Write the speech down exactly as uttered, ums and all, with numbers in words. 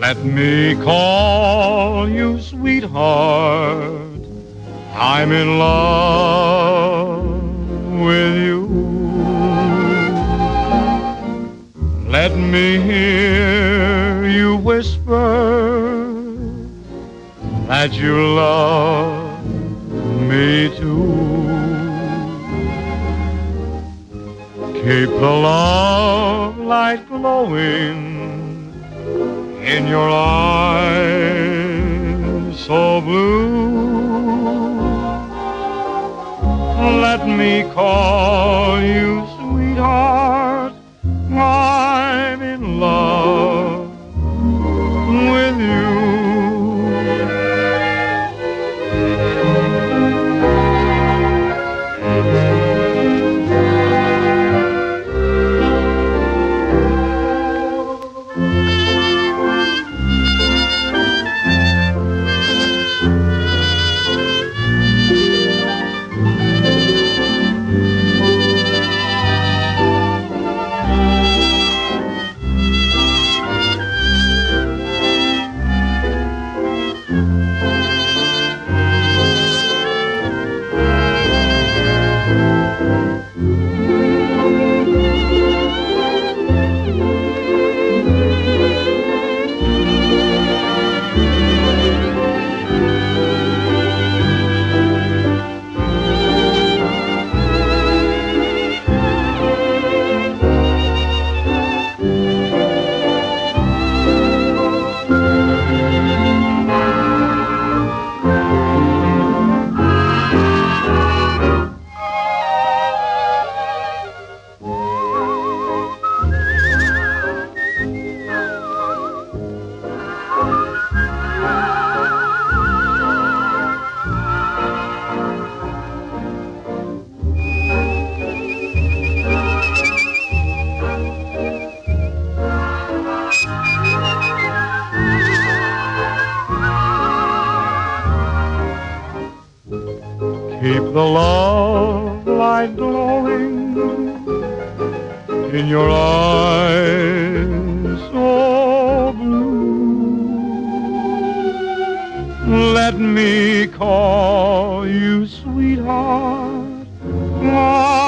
Let me call you sweetheart. I'm in love with you. Let me hear you whisper that you love me too. Keep the love light glowing in your eyes so blue. Let me call you sweetheart. I'm in love with you. Keep the love light glowing in your eyes so blue. Let me call you sweetheart.